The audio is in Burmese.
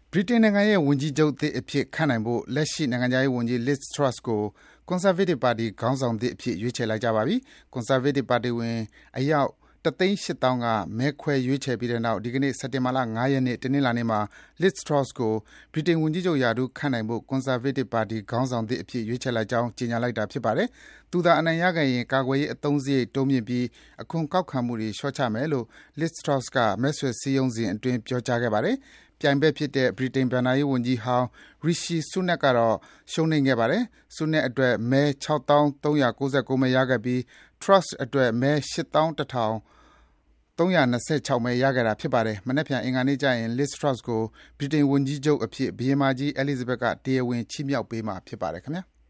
ဗြိတိန်နိုင်ငံရဲ့ဝန်ကြီးချုပ်သစ်အဖြစ်ခန့်နိုင်ဖို့လက်ရှိနိုင်ငံခြားရေးဝန်ကြီး Liz Truss ကို Conservative ပါတီခေါင်းဆောင်သစ်အဖြစ်ရွေးချယ်လိုက်ကြပါပြီ။ Conservative ပါတီဝင်အယောက် 1,800,000 ကမဲခွဲရွေးချယ်ပြီးတဲ့နောက် ဒီကနေ့ စက်တင်ဘာလ ၅ ရက်နေ့ တနင်္လာနေ့မှာ Liz Truss ကို ဗြိတိန်ဝန်ကြီးချုပ်ရာထူးခန့်နိုင်ဖို့ Conservative ပါတီခေါင်းဆောင်သစ်အဖြစ်ရွေးချယ်လိုက်ကြောင်း ကြေညာလိုက်တာဖြစ်ပါတယ်။ သူသာအနိုင်ရခဲ့ရင် ကာကွယ်ရေးအသုံးစရိတ်တိုးမြှင့်ပြီး အခွန်ကောက်ခံမှုတွေလျော့ချမယ်လို့ Liz Truss က မဲဆွယ်စည်းရုံးစဉ်အတွင်း ပြောကြားခဲ့ပါတယ်။ ပြိုင်ဘက်ဖြစ်တဲ့ ဗြိတိန်ဘဏ္ဍာရေးဝန်ကြီးဟောင်း Rishi Sunak ကတော့ ရှုံးနိမ့်ခဲ့ပါတယ်။ Sunak အတွက် မဲ 6,399 မဲရခဲ့ပြီး Truss အတွက် မဲ 8၁,326 မဲရခဲ့တာဖြစ်ပါတယ်။ မနက်ဖြန် အင်္ဂါနေ့ကျရင် Liz Truss ကို ဗြိတိန်ဝန်ကြီးချုပ်အဖြစ် ဘုရင်မကြီး Elizabeth က တရားဝင် ချီးမြှောက်ပေးမှာဖြစ်ပါတယ်ခင်ဗျာ။